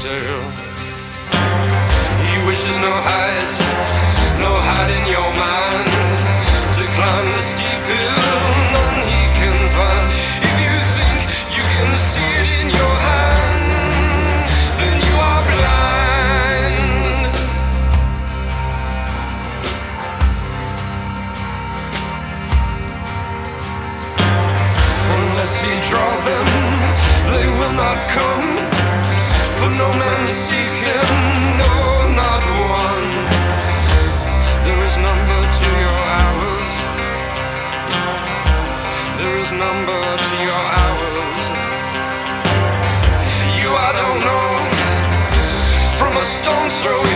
tale. He wishes no height, no height in your mind, to climb the steep hill none he can find. If you think you can see it in your hand, then you are blind. For unless he draw them, they will not come. For no man seek him, no, not one. There is number to your hours. There is number to your hours. You, I don't know. From a stone's throw